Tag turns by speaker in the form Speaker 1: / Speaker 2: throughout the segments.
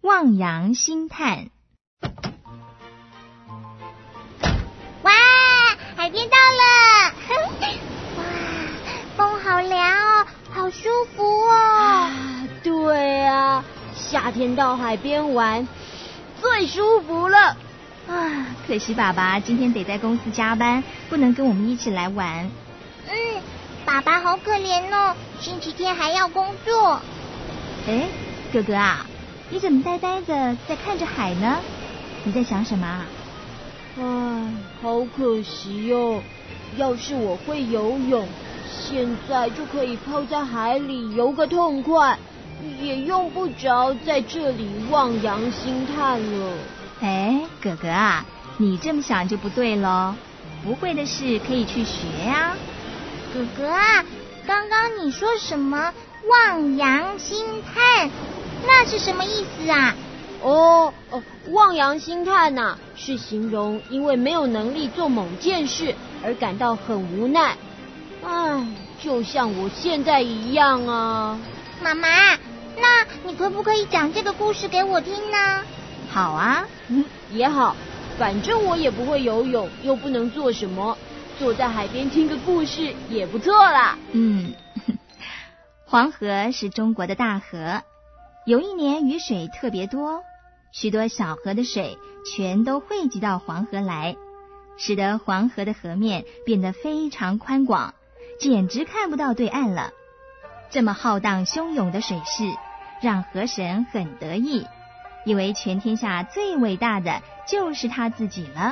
Speaker 1: 望洋兴叹。
Speaker 2: 哇，海边到了！哇，风好凉哦，好舒服哦。
Speaker 3: 对啊，夏天到海边玩最舒服了。
Speaker 1: 可惜爸爸今天得在公司加班，不能跟我们一起来玩。
Speaker 2: 爸爸好可怜哦，星期天还要工作。
Speaker 1: 哥哥啊，你怎么呆呆的在看着海呢？你在想什么啊？
Speaker 3: 好可惜哦，要是我会游泳，现在就可以泡在海里游个痛快，也用不着在这里望洋兴叹了。
Speaker 1: 哥哥啊，你这么想就不对咯，不会的事可以去学呀。
Speaker 2: 哥哥啊，刚刚你说什么望洋兴叹？那是什么意思啊？
Speaker 3: 望洋兴叹啊，是形容因为没有能力做某件事而感到很无奈。就像我现在一样啊。
Speaker 2: 妈妈，那你可不可以讲这个故事给我听呢？
Speaker 1: 好啊，
Speaker 3: 也好，反正我也不会游泳，又不能做什么，坐在海边听个故事也不错啦。
Speaker 1: 黄河是中国的大河，有一年雨水特别多，许多小河的水全都汇集到黄河来，使得黄河的河面变得非常宽广，简直看不到对岸了。这么浩荡汹涌的水势让河神很得意，以为全天下最伟大的就是他自己了。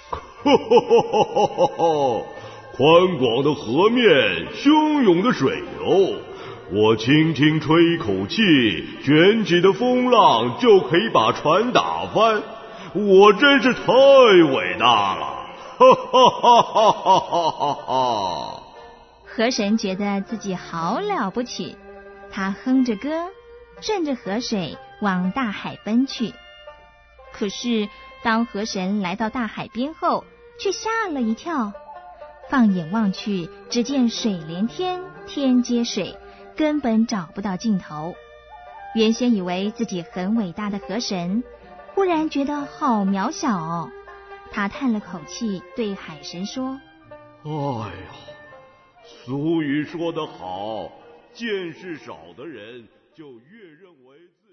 Speaker 4: 宽广的河面，汹涌的水流，我轻轻吹一口气，卷起的风浪就可以把船打翻，我真是太伟大了！
Speaker 1: 河神觉得自己好了不起，他哼着歌，顺着河水往大海奔去。可是当河神来到大海边后，却吓了一跳。放眼望去，只见水连天，天接水，根本找不到尽头。原先以为自己很伟大的河神，忽然觉得好渺小哦。他叹了口气，对海神说：
Speaker 4: 俗语说得好，见识少的人就越认为自己